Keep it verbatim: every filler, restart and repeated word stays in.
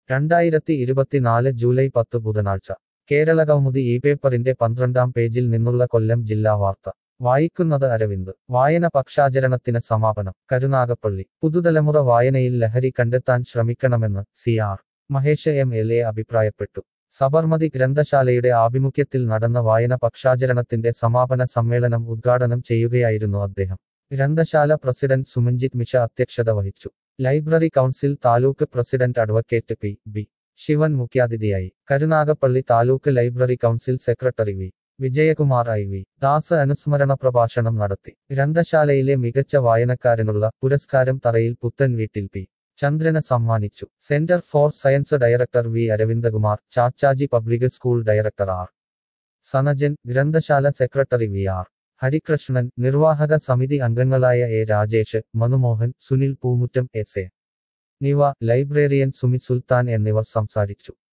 രണ്ടായിരത്തി ഇരുപത്തിനാല് ജൂലൈ പത്ത് ബുധനാഴ്ച കേരള കൗമുദി ഈ പേപ്പറിന്റെ പന്ത്രണ്ടാം പേജിൽ നിന്നുള്ള കൊല്ലം ജില്ലാ വാർത്ത വായിക്കുന്നത് അരവിന്ദ് വായന പക്ഷാചരണത്തിന് സമാപനം കരുനാഗപ്പള്ളി പുതുതലമുറ വായനയിൽ ലഹരി കണ്ടെത്താൻ ശ്രമിക്കണമെന്ന് C R Mahesh M L A അഭിപ്രായപ്പെട്ടു. സബർമതി ഗ്രന്ഥശാലയുടെ ആഭിമുഖ്യത്തിൽ നടന്ന വായന പക്ഷാചരണത്തിന്റെ സമാപന സമ്മേളനം ഉദ്ഘാടനം ചെയ്യുകയായിരുന്നു അദ്ദേഹം. ഗ്രന്ഥശാല പ്രസിഡന്റ് സുമഞ്ജിത് മിഷ അധ്യക്ഷത വഹിച്ചു. Library council taluk president advocate P B Shivan മുഖ്യാതിഥിയായി. Karunagappally taluk library council secretary V Vijayakumar I V Das അനുസ്മരണ പ്രഭാഷണം നടത്തി. ഗ്രന്ഥശാലയിലെ മികച്ച വായനക്കാരനുള്ള പുരസ്കാരം തറയിൽ പുത്തൻ വീട്ടിൽ പി ചന്ദ്രന് സമ്മാനിച്ചു. Centre for science director V Aravindakumar, Chachaji public school director R Sanajan, ഗ്രന്ഥശാല സെക്രട്ടറി വി ആർ ഹരികൃഷ്ണൻ, നിർവാഹക സമിതി അംഗങ്ങളായ A Rajesh, Manumohan, Sunil Poomuttam, S A Niva, librarian Sumi Sultan എന്നിവർ സംസാരിച്ചു.